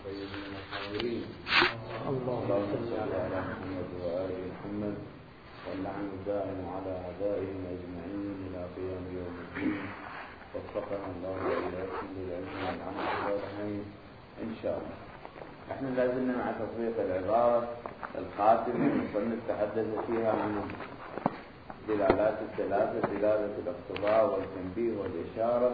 الطيبين الطاهرين. اللهم صل على محمد وآل محمد واللعن الدائم على أعدائهم أجمعين إلى قيام يوم الدين. وفقنا الله وإياكم للعلم والعمل الصالحين إن شاء الله. احنا لازلنا مع تطبيق العبارة الخاتمة المصنف تحدث فيها عن الدلالات الثلاثة: دلالة الاقتضاء والتنبيه والإشارة.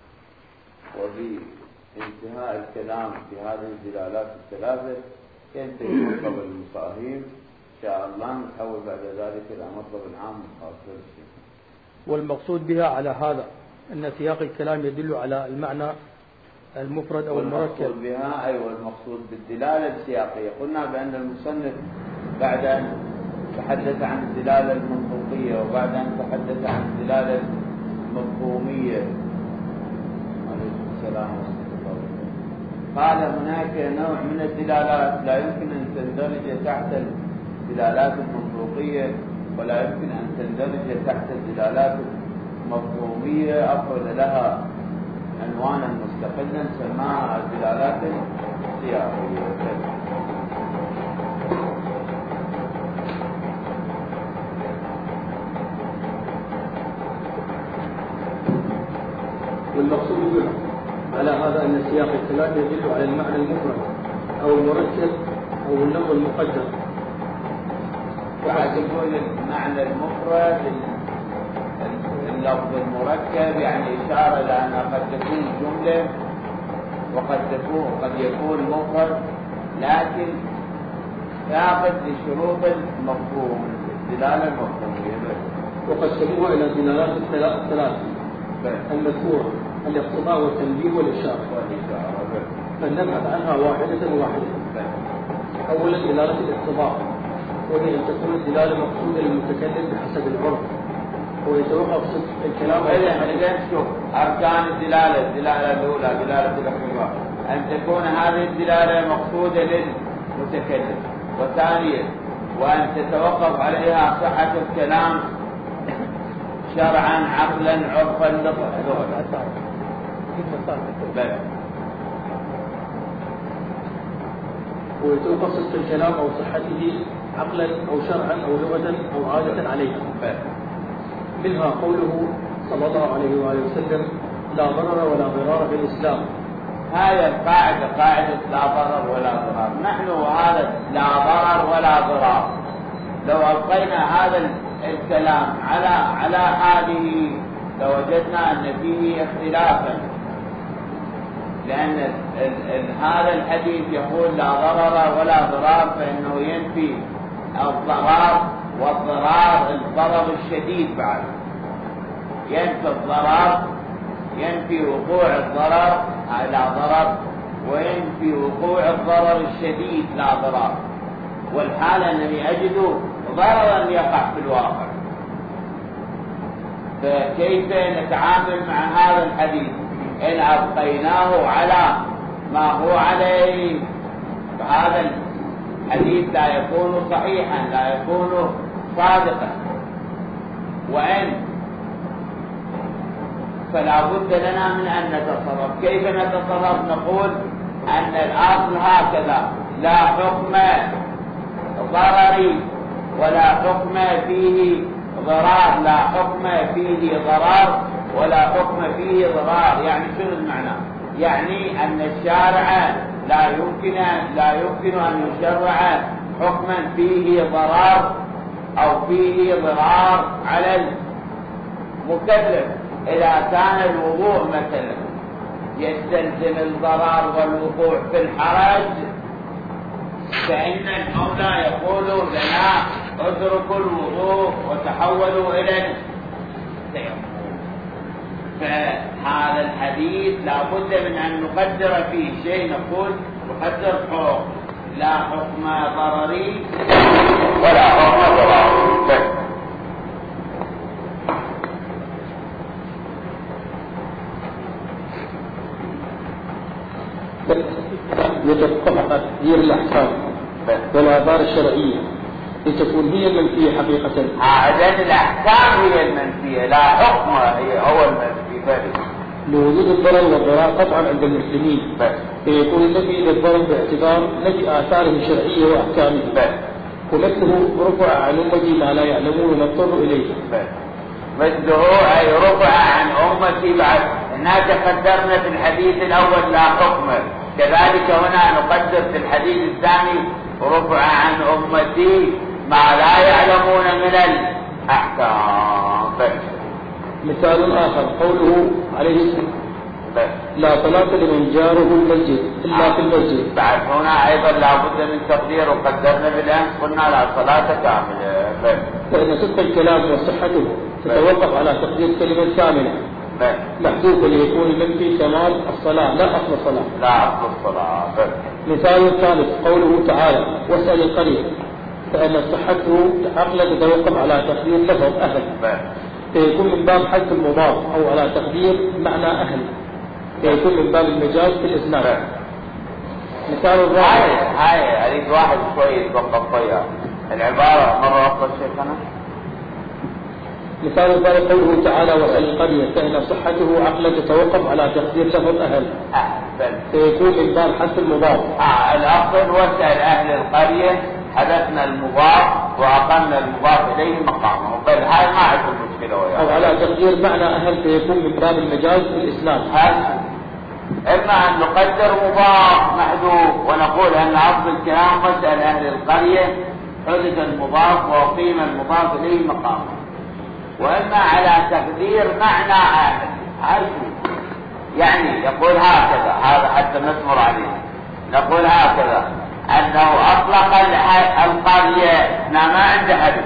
وبانتهاء الكلام في هذه الدلالات الثلاثة ينتهي مطلب المفاهيم إن شاء الله. نتحول بعد ذلك إلى مطلب العام الخاص بالشيء. والمقصود بها على هذا أن سياق الكلام يدل على المعنى المفرد أو المركب. المقصود بها أيوة المقصود بالدلالة السياقية. قلنا بأن المصنف بعد أن تحدث عن الدلالة المنطوقية وبعد أن تحدث عن الدلالة المفهومية عليه السلام قال هناك نوع من الدلالات لا يمكن أن تندرج تحت الدلالات المنطوقية ولا يمكن أن تندرج تحت الدلالات المفهومية. أفرد لها عنوانا مستقلا سماها الدلالات السياقية. والمقصود على هذا أن سياق الكلام يدل على المعنى المفرد أو المركب أو اللفظ المقدر. وقد يكون المعنى المفرد اللفظ المركب يعني إشارة لأنها قد تكون جملة وقد يكون مفرد لكن ثابت لشروط المفهوم الدلالة المفهومية. وقسموها إلى دلالات الثلاث المذكورة: الاقتضاء والتنبيه والإشارة. فنبحث عنها واحدة. أولا دلالة الاقتضاء، وهي أن تكون الدلالة مقصودة للمتكلم بحسب العرف ويتوقف الكلام. إذا شوف أركان الدلالة الأولى دلالة الاقتضاء أن تكون هذه الدلالة مقصودة للمتكلم، وثانيا وأن تتوقف عليها صحة الكلام شرعا عقلا عرفا لغة. ويتوقف صدق الكلام أو صحته عقلا أو شرعا أو لغة أو عادة عليها. منها قوله صلى الله عليه وآله وسلم: لا ضرر ولا ضرار في الإسلام. هذه القاعدة قاعدة لا ضرر ولا ضرار. نحن وهذا لا ضرر ولا ضرار لو أبقينا هذا الكلام على حاله لوجدنا أن فيه اختلافا، لأن هذا الحديث يقول لا ضرر ولا ضرار فإنه ينفي الضرار والضرار الضرر الشديد بعد، ينفي الضرر، ينفي وقوع الضرر لا ضرر، وينفي وقوع الضرر الشديد لا ضرر. والحالة أنني أجد ضررا يقع في الواقع، فكيف نتعامل مع هذا الحديث إن أبقيناه على ما هو عليه؟ فهذا الحديث لا يكون صحيحا، لا يكون صادقا. وإن فلا بد لنا من أن نتصرف. كيف نتصرف؟ نقول أن الأصل هكذا: لا حكم ضرري ولا حكم فيه ضرار، لا حكم فيه ضرر ولا حكم فيه ضرار. يعني شنو المعنى؟ يعني أن الشارع لا يمكن أن يشرع حكما فيه ضرر أو فيه ضرار على المكلف. إذا كان الوضوء مثلا يستلزم الضرر والوقوع في الحرج فإن المولى يقول لنا اتركوا الوضوء وتحولوا إلى التيمم. فهذا الحديث لا بد من أن نقدر فيه شيء. نقول نقدر حكم لا حكم ضرري ولا حكم ضرري. يتفقه تقدير الأحكام والآثار الشرعية لتكون هي المنفية حقيقة. عادة الأحكام هي المنفية لا حكم هو المنفي. لوجود الضرر والضرار قطعا عند المسلمين، فيكون النفي للضرر باعتبار نفي آثاره الشرعية وأحكامه، ومثله رفع عن أمتي ما لا يعلمون نضطر إليه. مثله أي رفع عن أمتي بعد هناك قدرنا في الحديث الأول لا حكم، كذلك هنا نقدر في الحديث الثاني رفع عن أمتي ما لا يعلمون من الأحكام. مثال آخر قوله عليه السلام لا صلاة لمن جاره المسجد إلا في المسجد. بعد هنا أيضا لا بد من تقدير، وقدرنا بالأمس قلنا لا صلاة كاملة. فإن صدق الكلام وصحته تتوقف على تقدير كلمة كاملة محذوفة ليكون المنفي كمال الصلاة لا أصل الصلاة. لا أصل الصلاة. مثال ثالث قوله تعالى واسأل القرية، فإن صحته عقلا تتوقف على تقدير لفظ أهل، فيكون من باب حذف المضاف أو على تقدير معنى أهل، فيكون من باب المجاز في الإسناد. مثال الرابع هاي أريد واحد شوي يتوقف وياه العبارة مرة أخرى شيخنا. مثال الرابع قوله تعالى واسأل القرية، فإن صحته عقلا تتوقف على تقدير لفظ أهل، فيكون من باب حذف المضاف. الأصل واسأل أهل القرية، حذفنا المضاف وأقمنا المضاف إليه مقامه، بل هاي ما عندنا مشكلة وياه. أو على تقدير معنى أهل فيكون من باب المجاز في الإسلام. إما أن نقدر مضاف محذوف ونقول أن أصل الكلام واسأل أهل القرية حدث المضاف وأقيم المضاف إليه مقامه، وإما على تقدير معنى أهل. يعني يقول هكذا، هذا حتى نسمر عليه، نقول هكذا أنه أطلق القرية ما عنده حدث.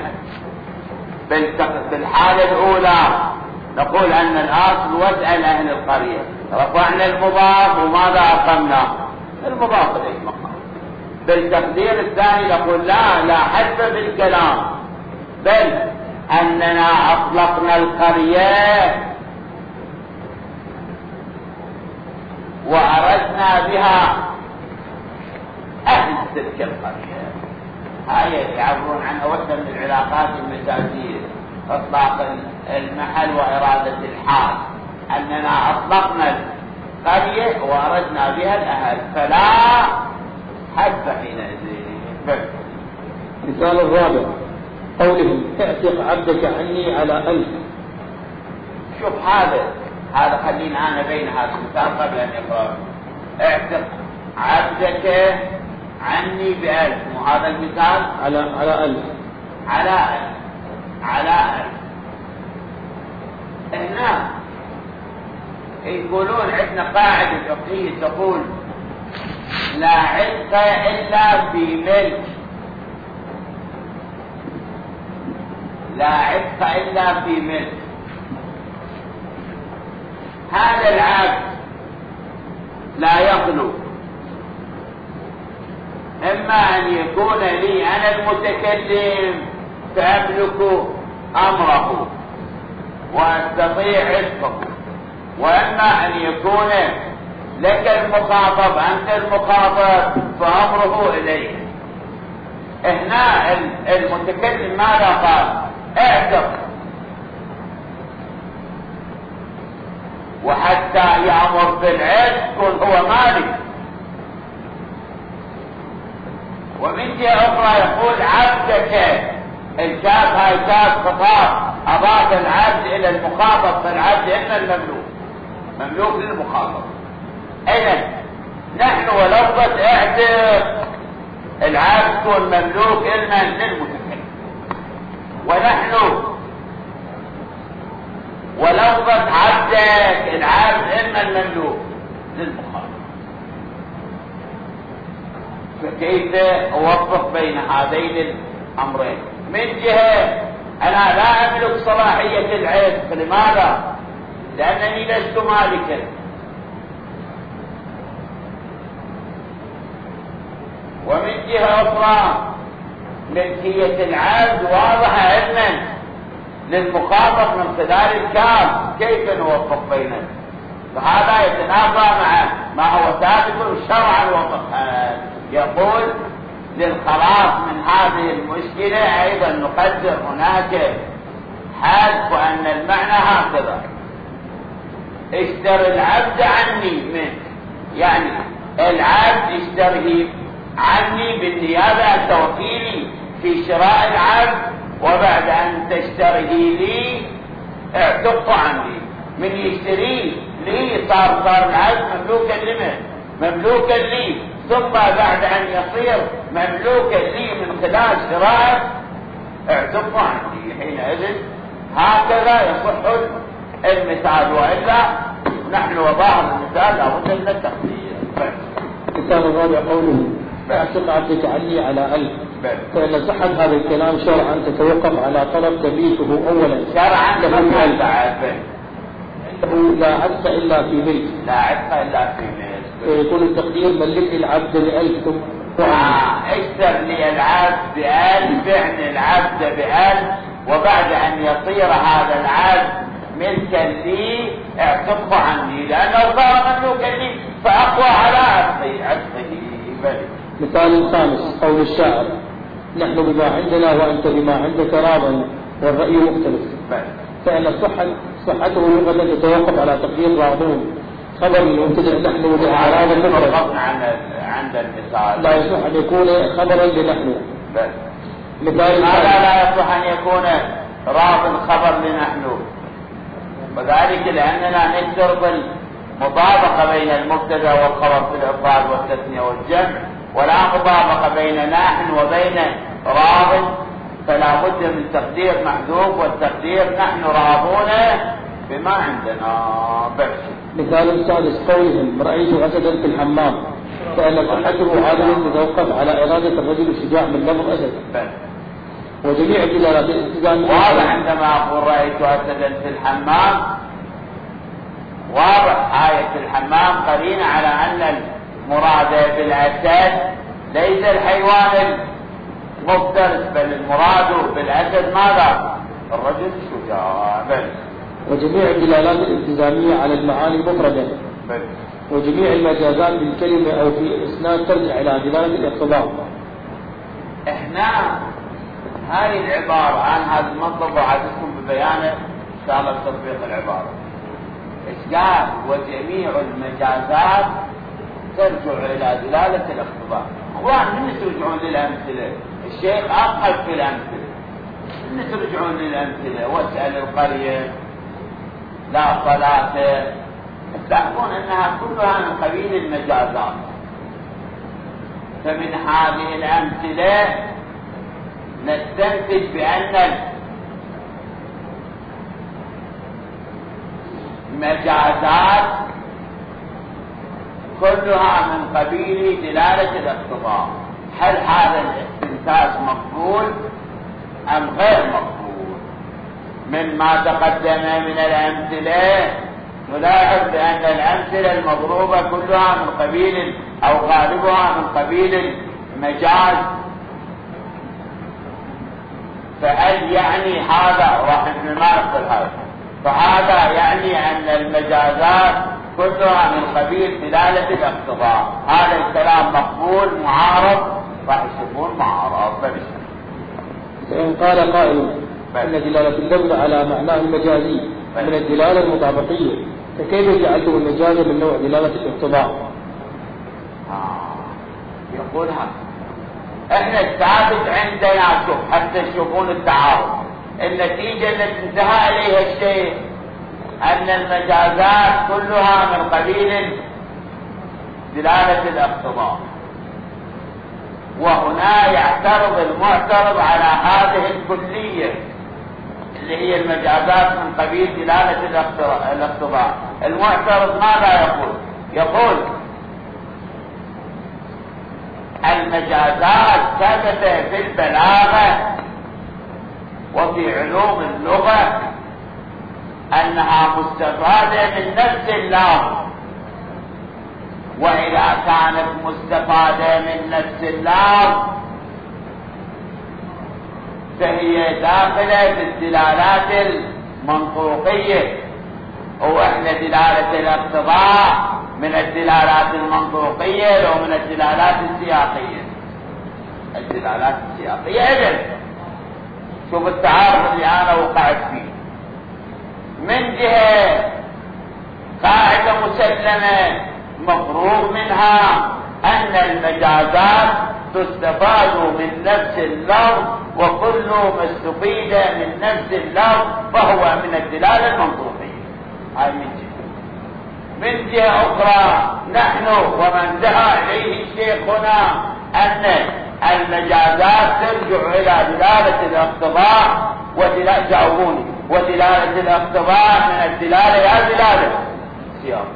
بالحالة الأولى نقول أن الأصل واسأل أهل القرية، رفعنا المضاف وماذا أقمنا المضاف إليه مقام. بالتقدير الثاني نقول لا حذف بالكلام، بل أننا أطلقنا القرية وأردنا بها أهل تلك القرية. هاي يعبرون عنها وحدة من العلاقات المجازية، إطلاق المحل وإرادة الحال، أننا أطلقنا القرية وأردنا بها الأهل، فلا حذف حينئذ. مثال الرابع قولهم اعتق عبدك عني على 1000. شوف هذا خلينا أنا بين هذا المثال قبل أن يقرأ. اعتق عبدك عني ب1000، وهذا المثال على 1000 على 1000. هنا يقولون عندنا قاعدة فقهية تقول لا عتق إلا في ملك، لا عتق إلا في ملك. هذا العبد لا يخلو، إما أن يكون لي أنا المتكلم فأملك أمره وأستطيع عتقه، وإما أن يكون لك المخاطب أنت المخاطب فأمره إليك. هنا المتكلم ماذا قال؟ اعتق، وحتى يأمر بالعتق هو مالك. ومن جهة أخرى يقول عبدك، الكاف هاي كاف خطاب، أضاف العبد إلى المخاطب، فالعبد إما المملوك، مملوك للمخاطب. إذن نحن ولفظة اعتق العبد يكون مملوك إلنا للمتكلم، ونحن ولفظة عبدك العبد إما المملوك للمخاطب. فكيف أوفق بين هذين الأمرين؟ من جهة أنا لا أملك صلاحية العتق، لماذا؟ لأنني لست مالكا. ومن جهة أخرى ملكية العبد واضحة علما للمخاطب من خلال الكاف، كيف نوفق بينهم؟ فهذا يتنافى مع ما هو ثابت شرعا وفقها. يقول للخلاص من هذه المشكلة أيضا نقدر هناك حذف وأن المعنى هكذا. اشتري العبد عني منه، يعني العبد اشتريه عني بالنيابة عن توكيلي في شراء العبد، وبعد أن تشتريه لي اعتقه عني. من يشتريه لي صار العبد مملوكا لمن؟ مملوكا لي، ثم بعد أن يصير مملوكا لي من خلال شراء اعتقه عني، حينئذ هكذا يصح المثال، وإلا نحن وظاهر المثال لابد من التقدير. الكتاب الرابع قوله اعتق عبدك عني على 1000. فإن صحة هذا الكلام شرعا تتوقف على طلب تبيته أولا شرعا له لا عتق إلا في بيت، لا عتق إلا في بيت. يقول التقدير ملك العبد ب1000 ثم اشتر لي العبد ب1000، يعني العبد ب1000، وبعد أن يصير هذا العبد ملكا لي اعتقه عني، لأنه صار مملوكا لي فأقوى على عتقه. مثال خامس قول الشاعر نحن بما عندنا وأنت بما عندك راض والرأي مختلف. فإن صحته لغة تتوقف على تقدير راضون خبر المبتدأ نحن لإعراب المفرد عند المثال، لا يصح أن يكون خبرا لنحن. مثال هذا لا يصح أن يكون راض خبر لنحن، وذلك لأننا نشترط المطابقة بين المبتدأ والخبر في الإفراد والتثنية والجمع، ولا مطابقة بين نحن وبين راض، فلا بد من تقدير محذوف، والتقدير نحن راضون بما عندنا. مثال سادس قولهم رأيت أسدا في الحمام، فإن صحته عادة تتوقف على إرادة الرجل الشجاع من لفظ أسد. وجميع دلالات الالتزام واضح عندما أقول رأيت أسدا في الحمام، واضح آية الحمام قرينة على أن المراد بالأسد ليس الحيوان المفترس، بل المراد بالأسد ماذا؟ الرجل الشجاع. وجميع الدلالات الالتزامية على المعاني المفردة، وجميع المجازات بالكلمة أو في الإسناد ترجع إلى دلالة الاقتضاء. احنا هذه العبارة عن هذا المنطق وعدتكم ببيانه إن شاء الله تطبيق العبارة. إيش قال؟ وجميع المجازات ترجع إلى دلالة الاقتضاء. من ترجعون للأمثلة؟ الشيخ أقل في الأمثلة. من ترجعون للأمثلة؟ واسأل القرية، لا صلاة، تلاحظون أنها كلها من قبيل المجازات. فمن هذه الأمثلة نستنتج بأن المجازات كلها من قبيل دلالة الاقتضاء. هل هذا الاستنتاج مقبول أم غير مقبول؟ مما تقدم من الأمثلة نلاحظ بأن الأمثلة المضروبة كلها من قبيل أو غالبها من قبيل المجاز. فهل يعني هذا راح نمارس هذا؟ فهذا يعني أن المجازات كلها من قبيل دلالة الاقتضاء. هذا الكلام مقبول معارض؟ راح يسمون معارض. فإن قال قائل أن دلالة اللفظ على معناه المجازي من الدلالة المطابقية، فكيف جعلتم المجاز من نوع دلالة الاقتضاء؟ يقولها احنا الثابت عندنا، شوف حتى تشوفون التعارض، النتيجة التي انتهى اليها الشيء ان المجازات كلها من قبيل دلالة الاقتضاء، وهنا يعترض المعترض على هذه الكلية اللي هي المجازات من قبيل دلالة الاقتضاء. المعترض ماذا يقول؟ يقول المجازات ثبت في البلاغة وفي علوم اللغة أنها مستفادة من نفس اللفظ، وإذا كانت مستفادة من نفس اللفظ فهي داخلة في الدلالات المنطوقية، وإحنا دلالة الاقتضاء من الدلالات المنطوقية لو من الدلالات السياقية. الدلالات السياقية إذن شوف التعارض اللي أنا وقعت فيه، من جهة قاعدة مسلمة مفروغ منها أن المجازات تستفاد من نفس اللفظ، وكل ما استفيد من نفس اللفظ فهو من الدلالة المنطوقية. هاي من جهة أخرى نحن ومن دعا إليه شيخنا أن المجازات ترجع إلى دلالة الاقتضاء ودلالة الاقتضاء من الدلالة إلى دلالة السياق.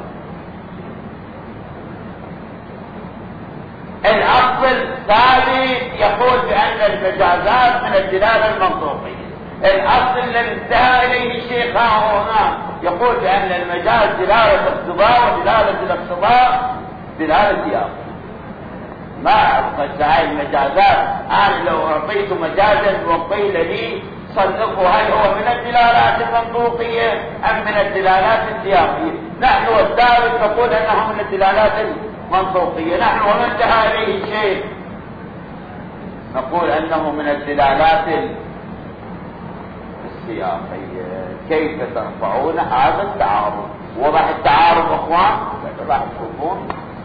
الأصل الثالث يقول بأن المجازات من الدلالة المنطوقية. الأصل الذي انتهى إليه الشيخ هنا يقول بأن المجاز دلالة اقتضاء ودلالة الاقتضاء دلالة سياق. ما أعرف هاي المجازات، أنا لو أعطيت مجازا وقيل لي صدقوا هل هو من الدلالات المنطوقية أم من الدلالات السياقية؟ نحن والثالث نقول أنه من الدلالات المنطوقية. نحن ومن انتهى إليه الشيخ نقول أنه من الدلالات السياقية. كيف ترفعون هذا التعارض؟ وضح التعارض أخوان؟ راح تشوفون.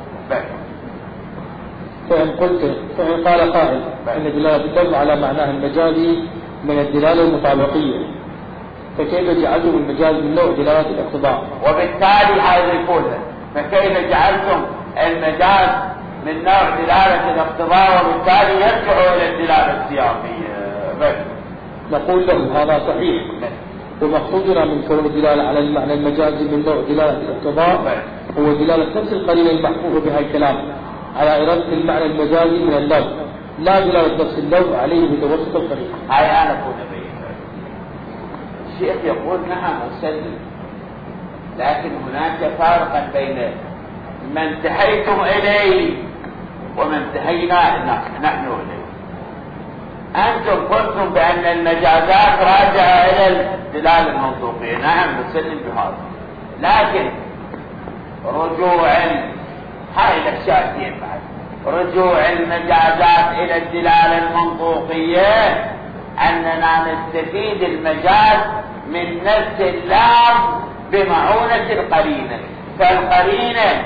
فإن قال قائل أن دلالة اللفظ على معناه المجازي من الدلالة المطابقية، فكيف جعلتم المجاز من نوع دلالة الاقتضاء؟ وبالتالي هذا يقول فكيف جعلتم المجاز من نوع دلالة الاقتضاء وبالتالي يرجع إلى الدلالة السياقية؟ نقول له هذا صحيح، ومقصودنا من كون الدلالة على المعنى المجازي من نوع دلالة الاقتضاء هو دلالة نفس القرينة المحفوظة بها الكلام على إرادة المعنى المجازي من اللفظ، لا دلالة نفس اللفظ عليه بتوسط القرينة. هاي أنا أقول به. الشيخ يقول نعم مسلم، لكن هناك فارقا بين ما انتهيتم إليه وما انتهينا نحن إليه. أنتم قلتم بأن المجازات راجعة إلى الدلالة المنطوقية، نعم نسلم بهذا، لكن رجوع هاي الأشياء بعد رجوع المجازات إلى الدلالة المنطوقية أننا نستفيد المجاز من نفس اللفظ بمعونة القرينة. فالقرينة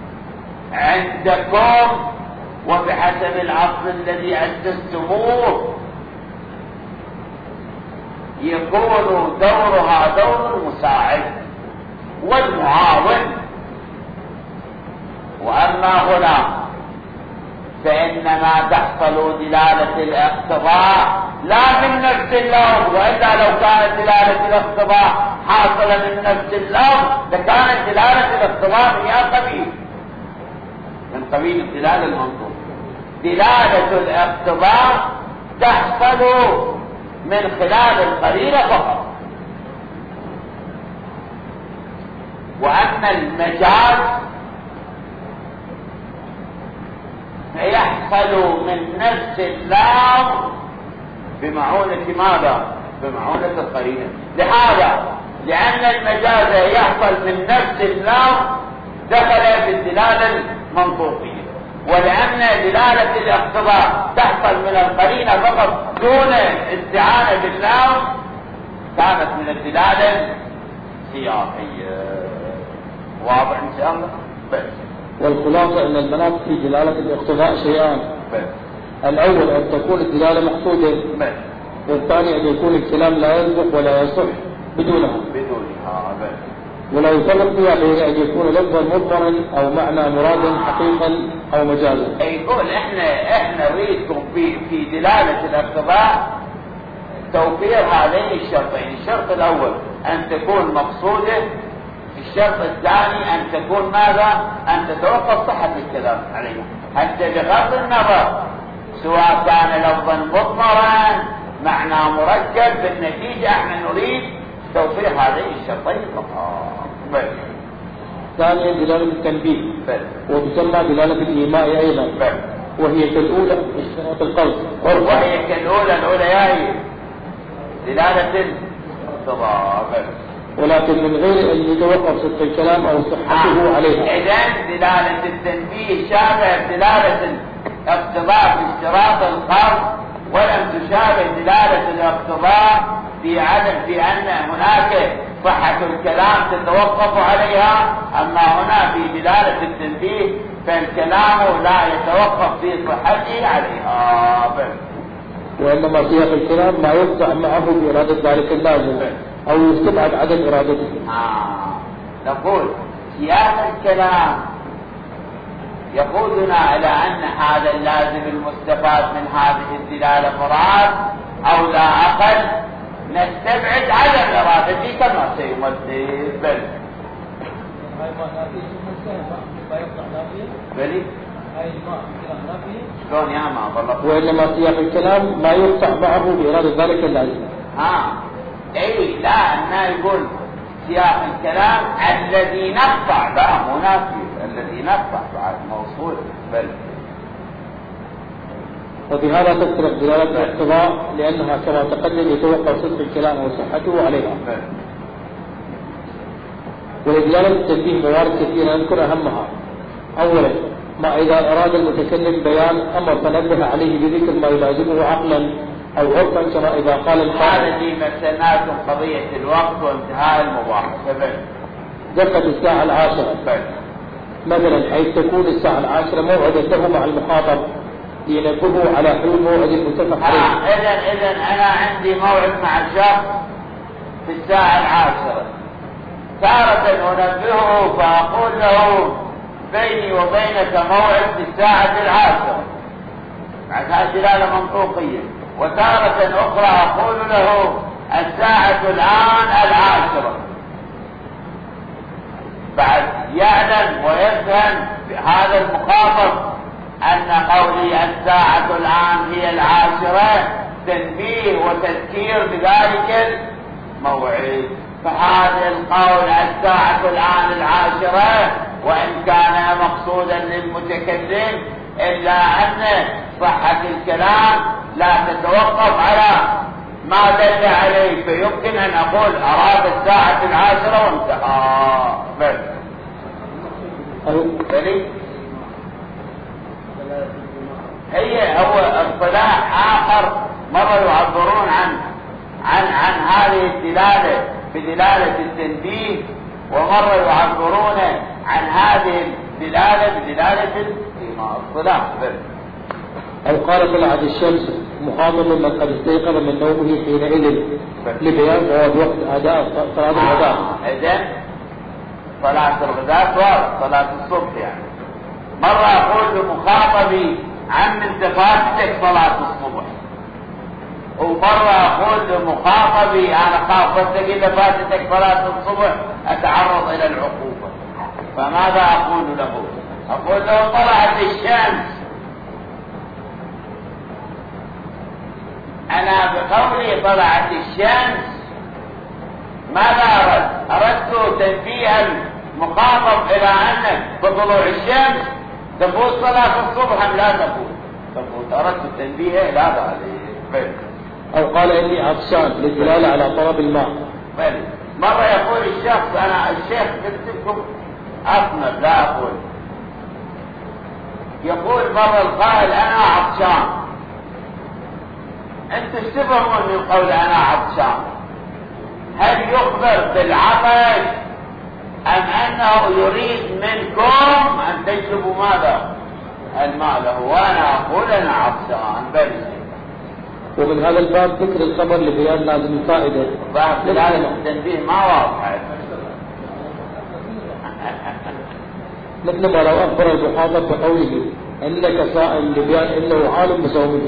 عندكم وبحسب العصر الذي أسستموه يكون دورها دور المساعد والمعاون، وأما هنا فإنما تحصل دلالة الاقتضاء لا من نفس اللفظ، وإلا لو كانت دلالة الاقتضاء حاصلة من نفس اللفظ لكانت دلالة الاقتضاء من قبيل الدلالة المنطوقية. دلالة الاقتضاء تحصل من خلال القرينة فقط، وأما المجاز فيحصل من نفس اللفظ بمعونة ماذا؟ بمعونة القرينة. لأن المجاز يحصل من نفس اللفظ دخل بالدلالة المنطوقية، ولأن دلالة الاقتضاء تحصل من القرينة فقط دون استعانة باللفظ كانت من الدلالة السياقية. واضح إن شاء الله؟ بس. والخلاصة أن المناط في دلالة الاقتضاء شيئان: الأول أن تكون الدلالة مقصودة، والثاني أن يكون الكلام لا يصدق ولا يصح بدونها. ولا يفرق فيها بين أن يكون لفظا مضمرا أو معنى مرادا حقيقا أو مجازا. يقول إحنا نريدكم في دلالة الاقتضاء توفير هذين الشرطين. الشرط الأول أن تكون مقصودة، الشرط الثاني أن تكون ماذا؟ أن تتوقف صحة الكلام عليه، حتى بغض النظر سواء كان لفظا مضمرا معنى مركب، بالنتيجة احنا نريد توفير هذين الشرطين فقط. ثانيا دلالة التنبيه، وتسمى دلالة الإيماء أيضا، وهي كالأولى اشتراط القلب، وهي كالأولى هي دلالة الاقتضاء، ولكن من غير أن يتوقف صدق الكلام أو صحته عليها. إذن دلالة التنبيه شابه دلالة الاقتضاء في اشتراط القلب، ولم تشابه دلالة الاقتضاء في أن هناك صحة الكلام تتوقف عليها. أما هنا في دلالة التنبيه فالكلام لا يتوقف في صحته عليها بل. وإنما سياق الكلام ما يقطع معه بإرادة ذلك اللازم أو يستبعد عدم إرادته. نقول سياق الكلام يقودنا إلى أن هذا اللازم المستفاد من هذه الدلالة مراد أو لا أقل، نستبعد عدم إرادته كما سيمثل بل. بلي شلون يا ما والله. وإنما سياق الكلام ما يقطع معه بإرادة ذلك اللازم. أي لا أنه يقول سياق الكلام الذي نقطع لا منافي الذي نقطع بعد موصول بل. وبهذا تختلف دلالة الاقتضاء لأنها كما تقدم يتوقع صدق الكلام وصحته عليها. ولدلالة التنبيه موارد كثيرة نذكر أهمها. أولا ما إذا أراد المتكلم بيان أمر فنبه عليه بذكر ما يلازمه عقلا أو عرفا كما إذا قال القائل هذه مسألة قضية الوقت وانتهاء المباحثة. دقت الساعة 10 مثلا حيث تكون الساعة 10 موعدا له مع المخاطب لينبهه على حلول موعد متفق عليه. إذا أنا عندي موعد مع الشخص في الساعة 10 تارة أنبهه فأقول له بيني وبينك موعد في الساعة 10 مع دلالة منطوقية، وتارة أخرى أقول له الساعة الآن 10 بعد يعلم ويفهم هذا المخاطب أن قولي الساعة الآن هي 10 تنبيه وتذكير بذلك الموعد. فهذا القول الساعة الآن 10 وإن كان مقصودا للمتكلم إلا أن صحة الكلام لا تتوقف على ما دل عليه، فيمكن أن أقول أراد الساعة 10 وانتهى بل. هو اصطلاح آخر مرة يعبرون عن هذه الدلالة بدلالة التنبيه، ومرة يعبرون عن هذه الدلالة بدلالة الاصطلاح بل. أو قال طلعت الشمس مخاطب من قد استيقظ من نومه حينئذ لبيان فوات وقت أداء صلاة الغداء. إذن صلاة الغداء صلاة الصبح يعني. مرة أقول لمخاطبي عن انتفاضتك صلاة الصبح، ومرة أقول لمخاطبي أنا خافتك إذا فاتتك صلاة الصبح أتعرض إلى العقوبة. فماذا أقول له؟ أقول له طلعت الشمس. أنا بقولي طلعت الشمس ماذا أردت تنبيه المخاطب إلى أنك بطلوع الشمس تفوت صلاة الصبح أم لا تفوت. أردت التنبيه إلى هذا. أو قال إني عطشان للدلالة على طلب الماء. مرة يقول الشخص أنا الشيخ بكتبكم أصنف لا أقول. يقول مرة القائل أنا عطشان. أنت تفهمون من قول أنا عطشان هل يخبر بالعطش أم أنه يريد منكم أن تجلبوا ماذا الماء له، وأنا أقول أنا عطشان بل. ومن هذا الباب ذكر الخبر لبيان لازم الفائدة. لازم التنبيه ما واضح. مثل ما لو أخبر المخاطب بقوله إنك صائم لبيان إنه عالم بصومه.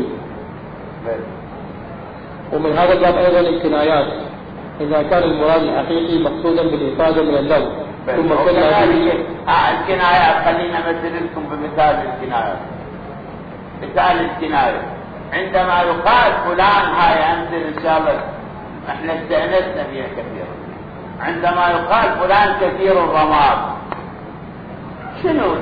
ومن هذا الباب أيضا الكنايات إذا كان المراد الحقيقي مقصودا بالإفادة من اللغو. ثم الكنايات خلينا مثل لكم بمثال الكنايات. مثال الكناية عندما يقال فلان هاي أنزل إن شاء الله احنا استأنسنا فيها كثيرا. عندما يقال فلان كثير الرماد شنو؟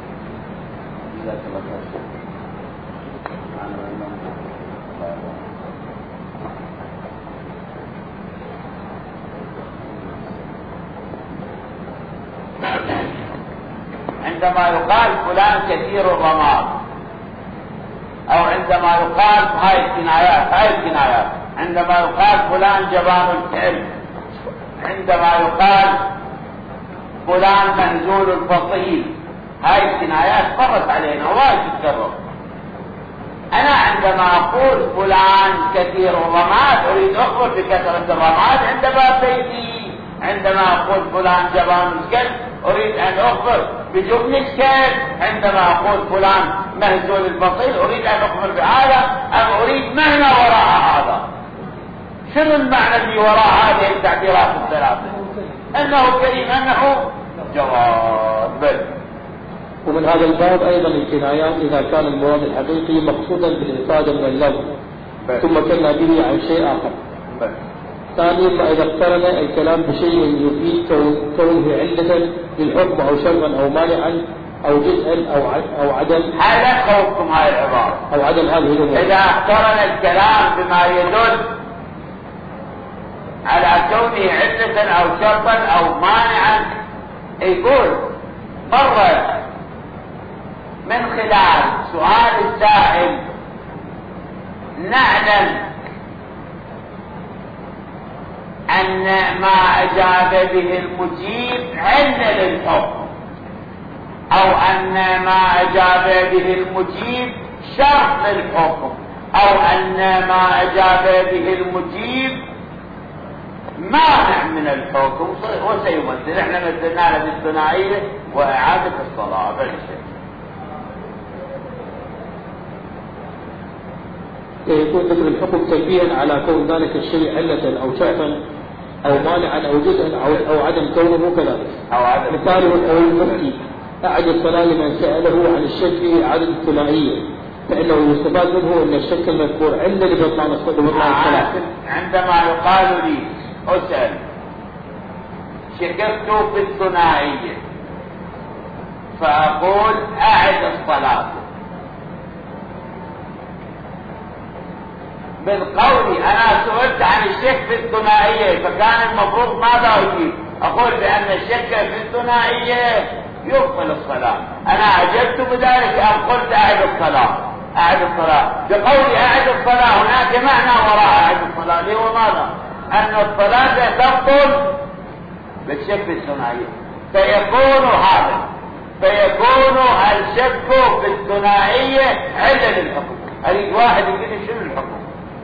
عندما يقال فلان كثير الرماد، أو عندما يقال هاي الكنايات عندما يقال فلان جبان الكلب عندما يقال فلان منزول الفصيل، هاي الكنايات مرت علينا وايد تتكرر. انا عندما اقول فلان كثير الرماد اريد اخبر بكثرة الرماد عند باب بيتي، عندما اقول فلان جبان الكلب اريد ان اخبر بجبن الكلب، عندما اقول فلان مهزول الفصيل اريد ان اخبر بهذا، ام اريد معنى وراء هذا؟ شنو المعنى اللي وراء هذه التعبيرات الثلاثة؟ انه كريم، انه جواد. ومن هذا الباب ايضا الكنايات اذا كان المراد الحقيقي مقصودا بالافاده من اللفظ ثم كنا به عن شيء اخر. ثانيا ما اذا اقترن الكلام بشيء يفيد كونه عله للحكم او شرا او مانعا او جزءا او عدم. هذا خوفكم هاي العباره او عدم هذه الامور. اذا اقترن الكلام بما يدل على كونه عله او شرا او مانعا، يقول مرة من خلال سؤال السائل نعلم أن ما أجاب به المجيب علة للحكم، أو أن ما أجاب به المجيب شرط للحكم، أو أن ما أجاب به المجيب مانع من الحكم وسيمثل. احنا مثلنا له بالثنائية وإعادة الصلاة بالشيء. يكون ذكر الحكم تنبيها على كون ذلك الشيء علة أو شرطا أو مانعا أو جزءا أو عدم كونه كذلك. مثاله القول المفتي أعد الصلاة لمن سأله عن الشك في إعادة الثنائية، فإنه يستفاد منه أن الشك المذكور علة لبطلان الصلاة. عندما يقال لي أسأل شككت في الثنائية فأقول أعد الصلاة، بالقول أنا سئلت عن الشك في الثنائية فكان المفروض ماذا أجيب؟ أقول بأن الشك في الثنائية يبطل الصلاة. أنا أجبت بذلك أم قلت أعد الصلاة؟ أعد الصلاة. بقولي أعد الصلاة هناك معنى وراء أعد الصلاة اللي هو ماذا؟ أن الصلاة تبطل بالشك في الثنائية، فيكون الشك في الثنائية علة للحكم. أريد واحد يقول لي شنو الحكم؟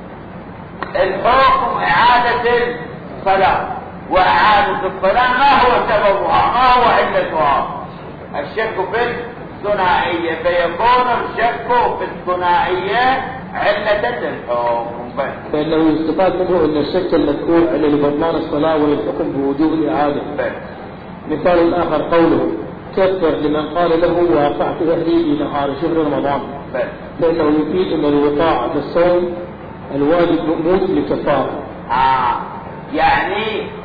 الحكم إعادة الصلاة، وإعادة الصلاة ما هو سببها؟ ما هو علتها؟ الشك في الثنائية، فيكون الشك في الثنائية علة للحكم. فإنه يستفاد منه أن الشك المذكور علة لبطلان الصلاة وللحكم بوجوب الإعادة. مثال آخر قوله كفر لمن قال له وقعت أهلي في نهار شهر رمضان، فإنه يفيد أن الوقاع في الصوم الواجب مؤمن لكفاره. يعني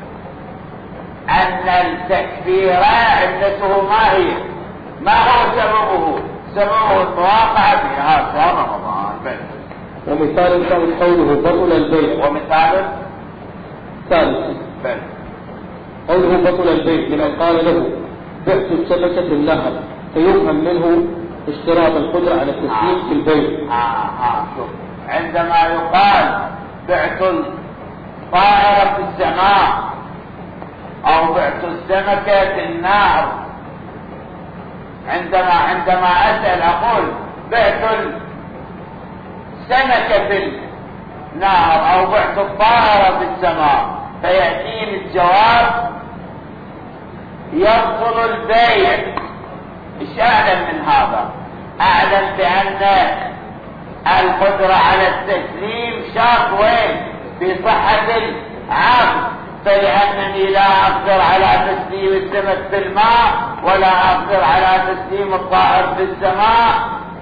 أن التكفير علته ما هي؟ ما هو سببه؟ سببه المواقعة في نهار شهر رمضان. ومثال كان قوله بطل البيع. ومثال ثالث قوله بطل البيع لمن قال له بعت السمكة في النهر، فيفهم منه اشتراط القدرة على التسليم في البيع. شوف، عندما يقال بعت الطائرة في السماء أو بعت السمكة في النهر، عندما أسأل أقول بعت السمكة في النهر أو بعت الطائرة في السماء، فيأتيني الجواب يبطل البيع. ايش اعلم من هذا؟ اعلم بان القدرة على التسليم شرط وين؟ في صحة العقد، فلأنني لا اقدر على تسليم السمك في الماء ولا اقدر على تسليم الطائر في السماء،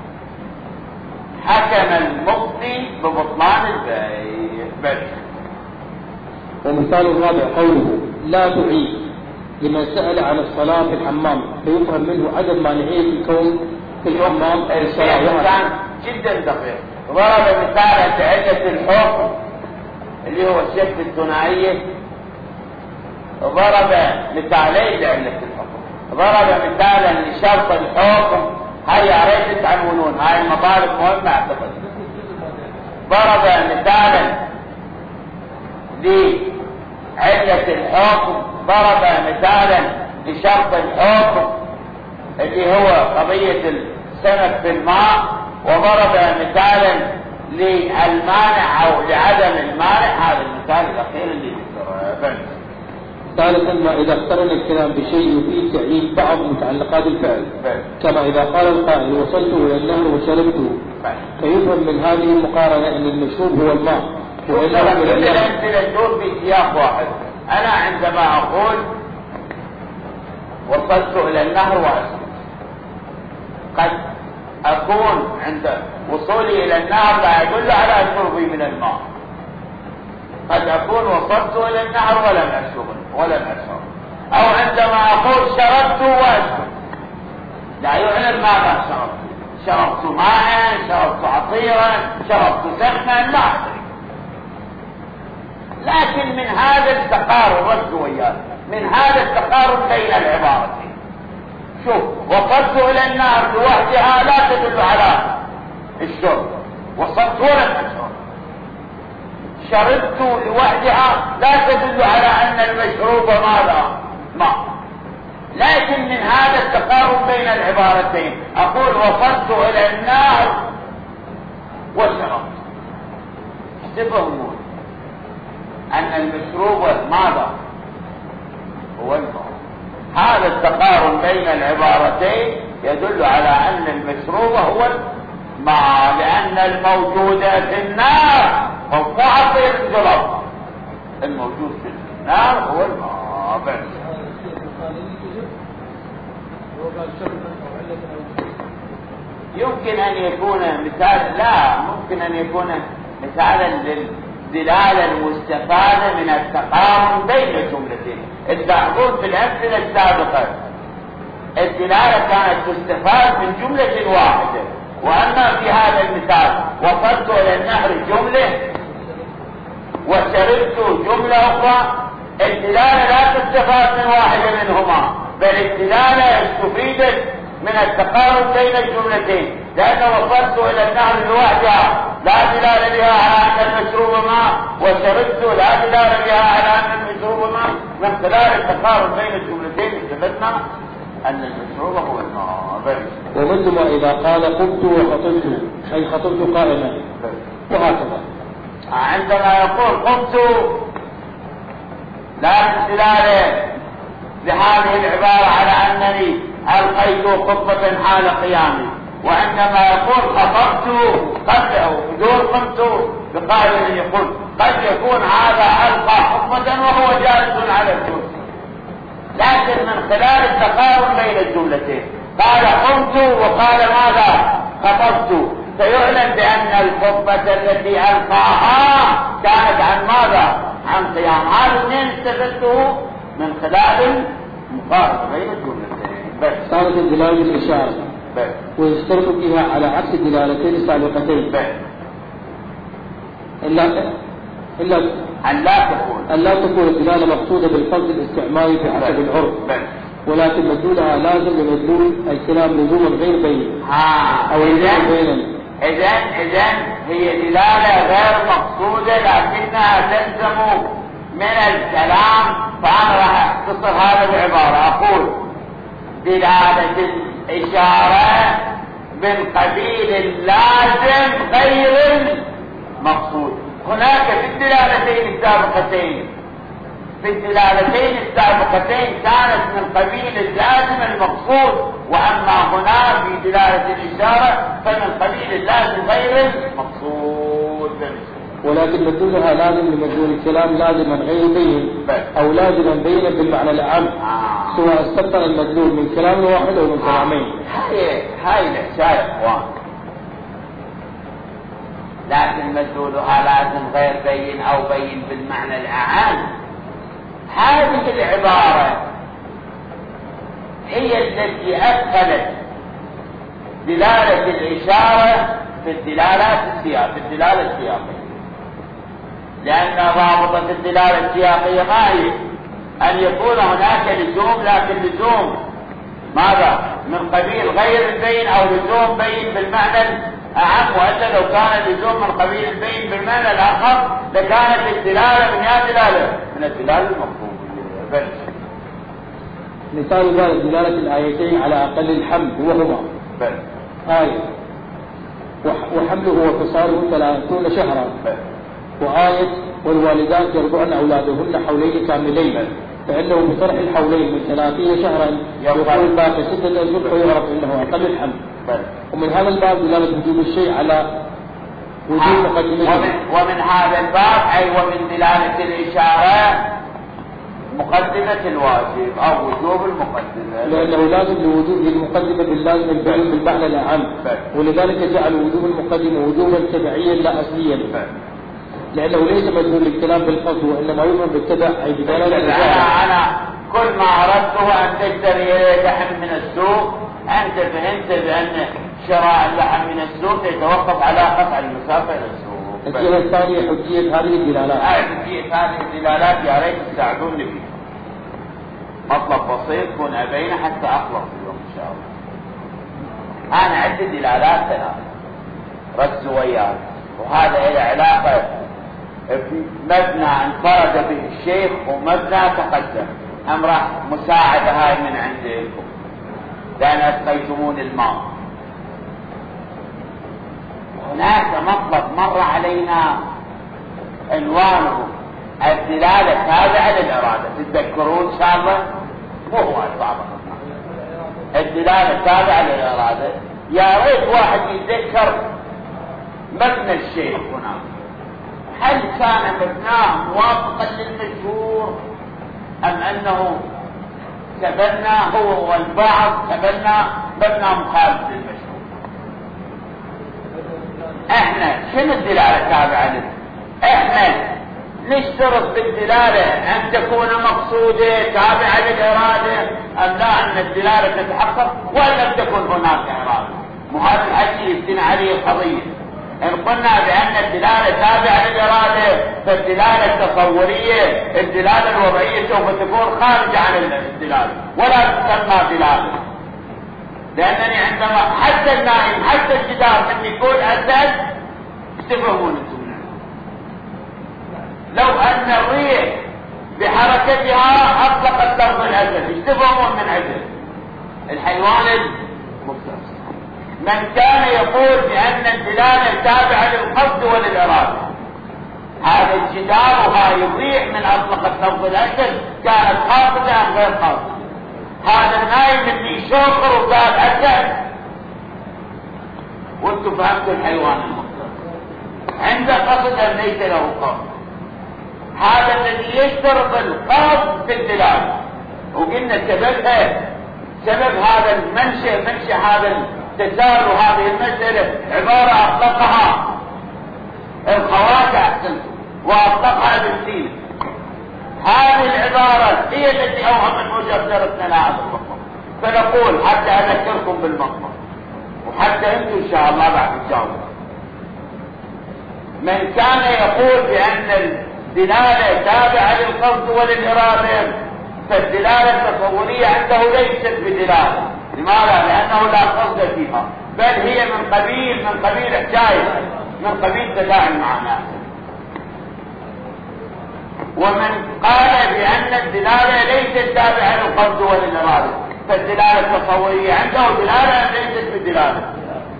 حكم المفتي ببطلان البيع. ومثال الرابع قوله لا تعيد لمن سأل عن الصلاة في الحمام، فيفهم منه عدم مانعية الكون في الحمام الصلاة. كان جدا دقيق. ضرب مثالا لعلة الحكم اللي هو الشك الثنائية، ضرب مثالين لعلة الحكم، ضرب مثالا لشرط الحكم. هاي يا ريت تعلمون، هاي المطالب مهمة اعتقد. ضرب مثالا علة الحكم، ضرب مثالا لشرط الحكم اللي هو قضية السمك في الماء، وضرب مثالا للمانع أو لعدم المانع. هذا المثال الأخير اللي ذكره. ثالثا ما إذا اقترن الكلام بشيء يفيد تعيين بعض متعلقات الفعل، كما إذا قال القائل وصلت إلى النهر وشربته، فيفهم من هذه المقارنة أن المشروب هو الماء. الأمثلة تدور في سياق واحد. أنا عندما أقول وصلت إلى النهر وأشرب، قد أكون عند وصولي إلى النهر لا يدل على شربي من الماء، قد أكون وصلت إلى النهر ولم أشرب، أو عندما أقول شربت وأشرب لا يعلم ماذا شربت ماء، شربت عصيرا، شربت سخنا، لا أدري. لكن من هذا التقارب والزويات، من هذا التقارب بين العبارتين، شوف، وصلت إلى النار لوحدها لا تدل على الشرب، وصلت ولم أشرب. شربت لوحدها لا تدل على أن المشروب ماذا؟ ماء. لكن من هذا التقارب بين العبارتين أقول وصلت إلى النار وشربت، تفهمون أن المشروب ماذا؟ هو الماء. هذا التقارب بين العبارتين يدل على أن المشروب هو الماء، لأن الموجود في النار هو عصير الجرب، الموجود في النار هو الماء بس. يمكن أن يكون مثال، لا ممكن أن يكون مثالا للدلالة المستفادة من التقارب بين الجملتين. تلاحظون في الأمثلة السابقة الدلالة كانت تستفاد من جملة واحدة، وأما في هذا المثال وصلت إلى النهر جملة وشربت جملة أخرى، الدلالة لا تستفاد من واحدة منهما، بل الدلالة استفيدت من التقارب بين الجملتين، لأن وصلت إلى النهر لوحدها لا دلالة بها على أن المشروب ماء، وشربت لا دلالة بها على أن المشروب ماء. من خلال التقارب بين الجملتين استفدنا أن المشروب هو الماء. ومثل ما إذا قال قمت وخطبت، أي خطبت قائما، وهكذا. عندما يقول قمت لا دلالة لهذه العبارة على أنني ألقيت خطبة حال قيامي، وعندما يقول خطبت قد أو بدون قمت بقائل يقول قد يكون هذا ألقى خطبة وهو جالس على الكرسي. لكن من خلال التقارب بين الجملتين قال قمت وقال ماذا؟ خطبت، فيعلم بأن الخطبة التي ألقاها كانت عن ماذا؟ عن قيام. هذا الاثنين استفدته من خلال المقارنة بين الجملتين. بس صارت الدلالة الإشارة ويشترط فيها على عكس الدلالتين السابقتين إلا أن لا تكون الدلالة مقصودة بالفرض الاستعمالي في حسب العرف، ولكن مدلولها لازم لمدلول الكلام لزوما غير بين أو إذن هي دلالة غير مقصودة لكنها تلزم من الكلام. فأنا راح أختصر هذا بعبارة، أقول دلالة الإشارة من قبيل اللازم غير المقصود. هناك في الدلالتين السابقتين كانت من قبيل اللازم المقصود، وأما هنا في دلالة الإشارة فمن قبيل اللازم غير المقصود. ولكن مدلولها لازم لمدلول الكلام لازما غير بين أو لازما بينا بالمعنى العام، سواء استقر المدلول من كلام واحد أو من كلامين. هاي الإحساء يا إخوان، لكن مدلولها لازم غير بين أو بين بالمعنى الأعم. هذه العبارة هي التي أدخلت دلالة الإشارة في الدلالة السياقية، لأن ضابطة الدلالة السياقية ما هي؟ أن يكون هناك لزوم، لكن لزوم ماذا؟ من قبيل غير البين أو لزوم بين بالمعنى أعم، وإلا لو كان اللزوم من قبيل البين بالمعنى الآخر لكانت الدلالة من يا دلالة من الدلالة المفهومية. مثال ذلك دلالة الآيتين على أقل الحمل وهما آية وحمله وفصاله 30 شهرا، وآية والوالدات يرضعن أولادهن حولين كاملين، فإنه بطرح الحولين من 30 شهرا يقول الباقي 6 أشهر ويعرف أنه أقل الحمل. ومن هذا الباب دلالة وجوب الشيء على وجوب مقدمته. ومن هذا الباب أي ومن دلالة الإشارة مقدمة الواجب أو وجوب المقدمة، لأنه لازم لوجوب المقدمة باللازم البعيد بالمعنى الأعم، ولذلك جعل وجوب المقدمة وجوبا تبعيا لا أصليا، لأنه ليس مدلول الكلام بالقصد وإنما يؤمن بالتبع أي بدلالة أنا كل ما أردته أن تشتري لحم من السوق، أنت فهمت بأن شراء اللحم من السوق يتوقف على قطع المسافة إلى السوق. الجهة الثانية حجية هذه الدلالات. حجية هذه الدلالات يا ريت تساعدوني فيها. مطلب بسيط كن أبين حتى أخلص اليوم إن شاء الله. أنا عندي دلالات ثلاث ركزوا وياي، وهذا له علاقة مبنى انفرد به الشيخ ومبنى تقدم. أمر مساعدة هاي من عندكم لأن أسقيتمون الماء. هناك مطلب مر علينا عنوانه الدلالة تابعة للإرادة، تتذكرون إن شاء الله؟ مو هو البابا الدلالة تابعة للإرادة. يا ريت واحد يتذكر مبنى الشيخ هناك، هل كان مبناه موافقا للمشهور أم أنه تبنى هو والبعض تبنى مبنى مخالف للمشهور؟ احنا شنو الدلالة تابعة له؟ احنا نشترط بالدلالة أن تكون مقصودة تابعة للإرادة أم لا أن الدلالة تتحقق ولم تكن هناك إرادة؟ وهذا الحكي يبتنى عليه القضية. إن قلنا بأن الدلالة تابعة للإرادة فالدلالة التصورية الدلالة الوضعية سوف تكون خارجة عن الدلالة ولا تسمى دلالة، لأنني عندما حتى النائم حتى الجدار من يكون أسد تفهمون انتم. لو أن الريح بحركتها أطلقت لفظ الأسد ايش تفهمون من أسد؟ الحيوان المفترس. من كان يقول بأن الدلالة تابعة للقصد وللإرادة، هذا الجدار وهاي الريح من أطلقت لفظ الأسد كانت قاصدة أم غير قاصدة؟ هذا النايم اللي يشوفر وقال أسد وانتم فهمتوا الحيوان المفترس عنده قصد أم ليس له قصد؟ هذا الذي يشترط القصد في الدلالة، وقلنا سبب هذا منشأ هذا التساؤل وهذه المسألة عبارة أطلقها الخواجة أحسن وأطلقها ابن سينا. هذه العبارة هي التي أوهمت وجبرتنا لهذا المطلب. فنقول حتى أذكركم بالمطلب وحتى أنتم إن شاء الله بعد تجاوبوا. من كان يقول بأن الدلالة تابعة للقصد وللإرادة فالدلالة التصورية عنده ليست بدلالة. لماذا؟ لأنه لا قصد فيها، بل هي من قبيل حكاية، من قبيل تداعي المعنى. ومن قال بأن الدلالة ليست تابعة للقصد وللإرادة فالدلالة التصورية عنده دلالة ليست بدلالة.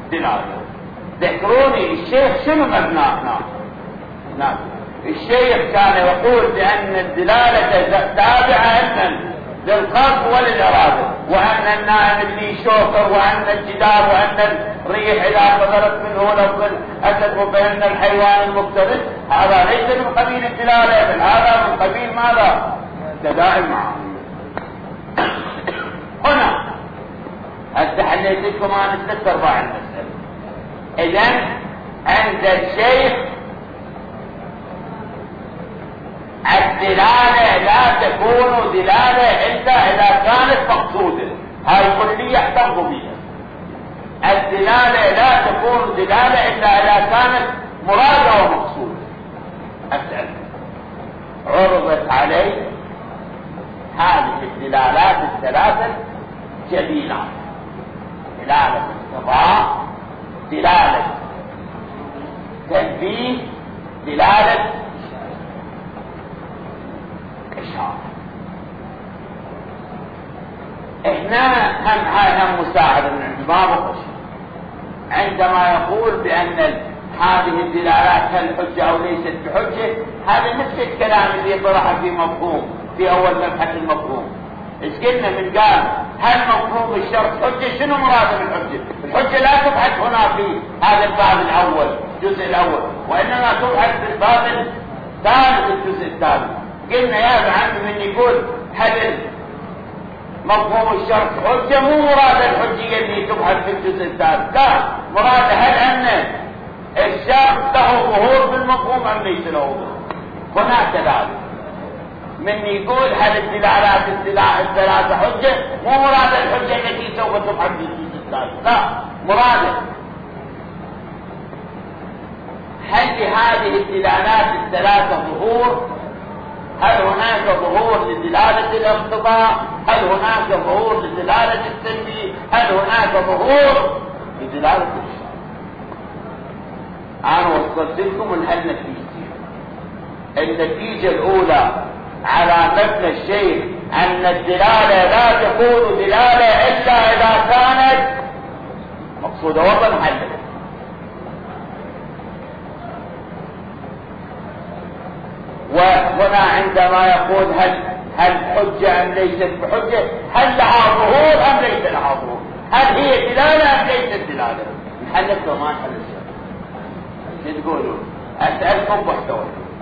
ذكروني الشيخ شنو مبناه؟ نعم الشيخ كان يقول بأن الدلالة تابعة للقصد وللإرادة، وأن النائم اللي شوكر وأن الجدار وأن الريح إذا صدرت منه لفظ الأسد وبأن الحيوان المفترس، هذا ليس من قبيل الدلالة بل هذا من قبيل ماذا؟ تداعي المعاني. هنا استحليت لكم أن ثلاث أرباع المسألة. إذن عند الشيخ الدلالة لا تكون دلالة إلا إذا كانت مقصودة. هاي الكلية احتفظوا بها. الدلالة لا تكون دلالة إلا إذا كانت مرادة ومقصودة. أسأل عرضت علي هذه الدلالات الثلاثة جديلة: دلالة القضاء، دلالة فيه دلالة إشارة. هنا هم مساعدة من الإمام القشيري عندما يقول بأن هذه الدلالات هل حجة أو ليست بحجة. هذا نفس الكلام اللي طرح في مفهوم في أول مبحث المفهوم. إيش قلنا من قال هل مفهوم الشرط حجة؟ شنو مراده بالحجة؟ الحجة لا تبحث هنا في هذا الباب الأول الجزء الأول، وإنما تبحث في الباب الثالث الجزء الثالث. قلنا يا عنه من يقول هل مفهوم الشرط حجة، مو مراد الحجية اللي تبحث في الجزء الثالث، لا، مراد هل أن الشرط له ظهور بالمفهوم أم ليس له ظهور. هنا كذلك من يقول هل الدلالات الثلاثة حجة، مو مراد الحجة التي سوف تبحث في الجزء الثالث، لا، مراد هل لهذه الدلالات الثلاثة ظهور، هل هناك ظهور لدلالة الاقتضاء، هل هناك ظهور لدلالة التنبيه، هل هناك ظهور لدلالة الإشارة. أنا وصلت لكم النتيجة الأولى على مبنى الشيء أن الدلالة لا تكون دلالة إلا إذا كانت مقصودة وضع محددة. وهنا عندما يقول هل حجة أم ليست بحجة، هل لها ظهور أم ليس لها ظهور، هل هي دلالة أم ليست دلالة. نحلف ما نحل الشيء. شو تقولون؟ أسألكم واحتوى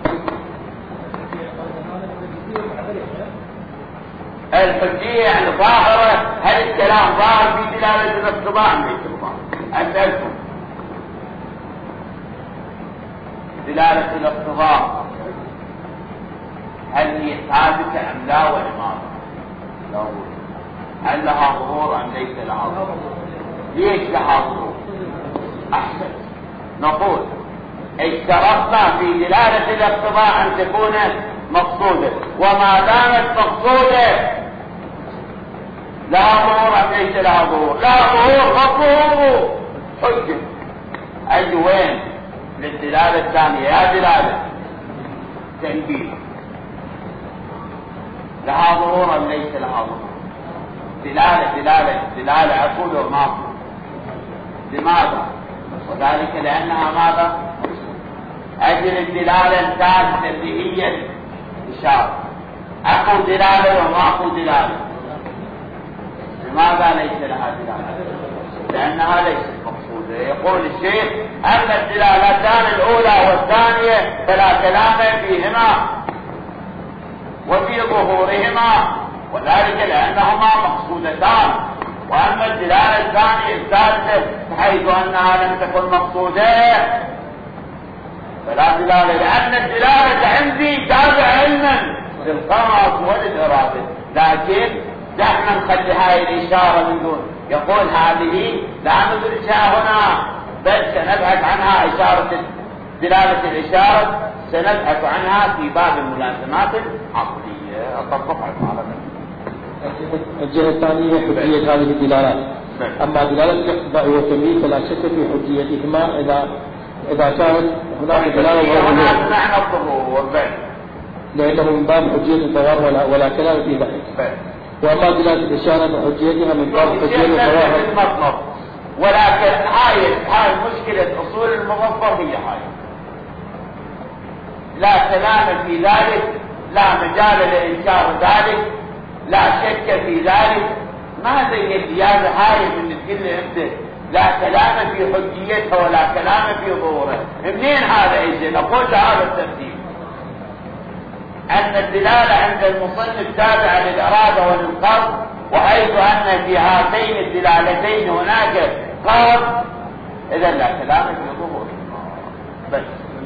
الحجية يعني ظاهرة، هل الكلام ظاهر في دلالة الاقتضاء أم ليس ظاهر؟ أسألكم دلالة الاقتضاء هل هي ثابتة أم لا وإمامة؟ لا. هل لها ظهور أم ليس لها ظهور؟ ليش لها ظهور؟ أحسن نقول اشترطنا في دلالة الاقتضاء أن تكون مقصودة، وما دامت مقصودة لها ظهور أم ليس لها ظهور؟ لها ظهور، مظهور حجة. أي وين للدلالة الثانية؟ يا دلالة تنبيه لها ظهور أم ليس لها ظهور؟ دلالة أقول ما أقول. لماذا؟ وذلك لأنها ماذا؟ أجل الدلالة الثالثة اللي هي الإشارة. أقول دلالة وما أقول دلالة. لماذا ليس لها دلالة؟ لأنها ليست مقصودة. يقول الشيخ أن الدلالتان الأولى والثانية فلا كلام فيهما وفي ظهورهما، وذلك لأنهما مقصودتان. وأما الدلالة الثانية الثالثة حيث أنها لم تكن مقصودة فلا دلالة، لأن الدلالة عندي تابع علما للقصد والإرادة. لكن دعنا نخلي هاي الإشارة من دون. يقول هذه لا ندرسها هنا، بل سنبحث عنها إشارة دلالة الإشارة سنبحث عنها في باب الملازمات العقلية. أطبق على الجهة الثانية حجية هذه الدلالات. أما دلالة الاقتضاء والتنبيه فلا شك في حجيتهما إذا كانت هناك دلالة هناك معنى الظهور، لأنه من باب حجية الظواهر ولا كلام في بحث. وأما دلالة الإشارة فحجيتها من باب حجية الظواهر. ولكن هاي مشكلة أصول المظفر هي هاي، لا كلام في ذلك، لا مجال لإنكار ذلك، لا شك في ذلك. ما زي الزيادة هاي من تقول انت لا كلام في حجيتها ولا كلام في ظهورها. منين هذا يجي؟ نقول هذا الترتيب أن الدلالة عند المصنف تابعة للإرادة وللقصد، وحيث أن في هاتين الدلالتين هناك قصد إذا لا كلام في ظهورها. بس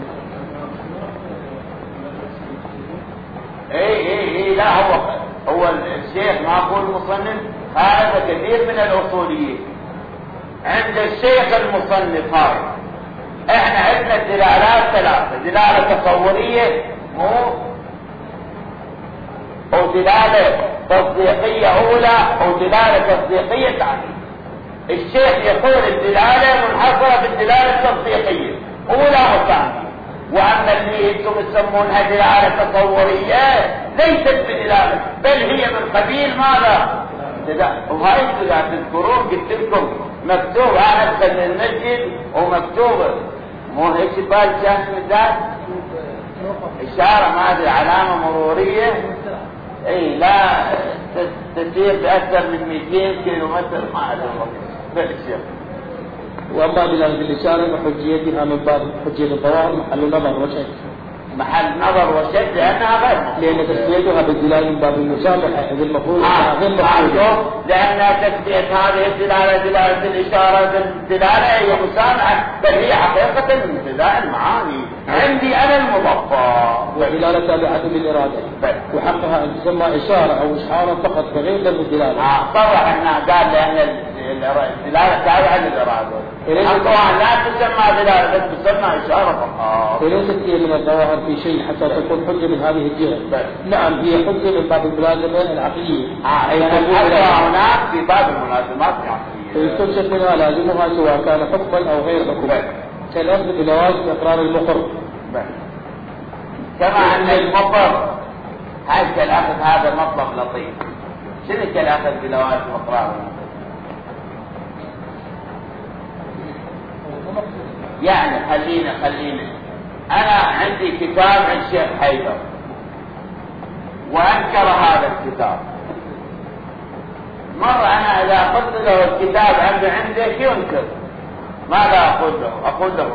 اي لا هو الشيخ ما أقول المصنف خالف كثير من الأصوليين. عند الشيخ المصنف هاي احنا عندنا دلالات ثلاثة: دلالة تصورية او دلالة تصديقية اولى او دلالة تصديقية ثانية. الشيخ يقول الدلالة منحصرة بالدلالة التصديقية اولى وثانية، وأما اللي أنتم تسمونها دلالة تصورية ليست بدلالة، بل هي من قبيل ماذا؟ وهاي إذا تذكرون قلت لكم مكتوب على أدخل المسجد ومكتوب مو هيك بالجاس مداد إشارة ما هذه علامة مرورية اي لا تسير بأكثر من 200 كيلومتر ما أدري. وأما دلالة الإشارة وحجيتها من باب حجية الظواهر محل نظر وشك، محل نظر وشك لأنها غير لأن تسميتها بالدلالة من باب المشابهة إذ المفروض غير مفروض، لأن تسمية هذه الدلالة دلالة الإشارة الدلالة هي مسامحة، بل هي حقيقة من ابتداء المعاني عندي أنا المضبط، ودلالة تابعة بالإرادة وحقها أن تسمى إشارة أو إشعارا فقط بغير لفظ الدلالة. طبعا احنا قال لأن الدلالة تابعة للإرادة طبعا لا تسمى دلالة بس تسمى إشارة فقط. وليست هي من الظواهر في شيء حتى تكون حجة من هذه الجهة. نعم هي حجة من باب الملازمة العقلية. هناك في باب الملازمات العقلية ويستنشق منها لازمها سواء كان حكما أو غير حكم كالأخذ بلوازم إقرار المقر. كما أن المقر هاي كالأخذ هذا مطلب لطيف. شنو كالأخذ بلوازم إقرار المقر؟ يعني خلينا أنا عندي كتاب عند شيخ حيدر وأنكر هذا الكتاب. مرة أنا إذا قلت له الكتاب عندك ينكر، ماذا أقول له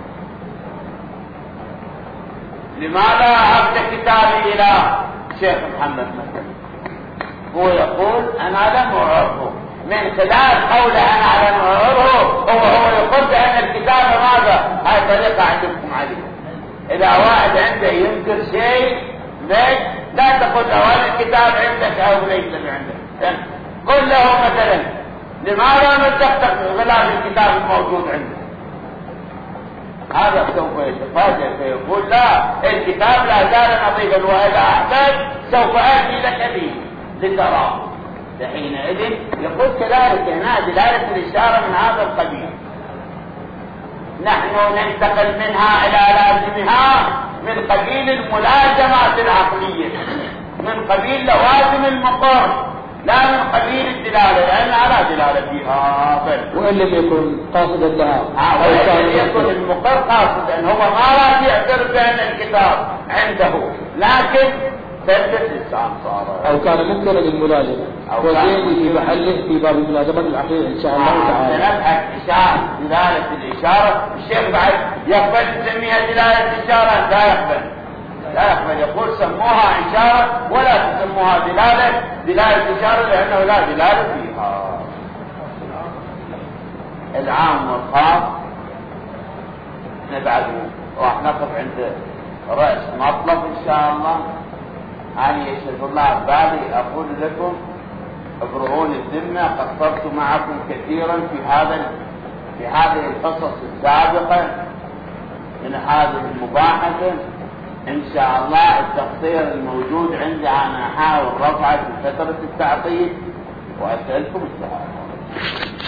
لماذا أخذ كتابي إلى شيخ محمد مثلا؟ هو يقول أنا لم أعرفه، من خلال قوله أنا لم أعرفه هو يقول بأن الكتاب ماذا؟ هاي طريقة عندكم عليه. إذا واحد عنده ينكر شيء ليش؟ لا تقول له هذا الكتاب عندك أو ليس عندك، قل له مثلا لماذا ما تخطئ غلاف الكتاب الموجود عندك؟ هذا سوف يتفاجئ فيقول لا الكتاب لا زال نظيفا وإذا أحتاج سوف آتي لك به لتراه. حينئذ يقول كذلك هنا دلالة الإشارة من هذا القبيل. نحن ننتقل منها إلى لازمها من قبيل الملازمات العقلية، من قبيل لوازم المقر، لا من قبيل الدلالة لأنها لا دلالة فيها بل وإن لم يكن قاصدا لها وإن لم يكن المقر قاصدا هو ما راح يعترف بأن الكتاب عنده لكن ثبت الإنسان صار أو كان منكرا للملازمة وزين في محله في باب الملازمة العقلية إن شاء الله تعالى. نبحث إشارة دلالة الإشارة. الشيخ بعد يقبل تسميها دلالة الإشارة؟ لا يقبل يقول سموها إشارة ولا تسموها دلالة إشارة لأنه لا دلالة فيها. العام والخاص نبعده راح نقف عند رأس مطلب إن شاء الله. أنا يشهد الله بالي أقول لكم ابرؤون الذمة، قصرت معكم كثيرا في هذه القصص السابقة من هذه المباحثة. إن شاء الله التقصير الموجود عندي أنا أحاول رفعه في فترة التعطيل وأسألكم السؤال.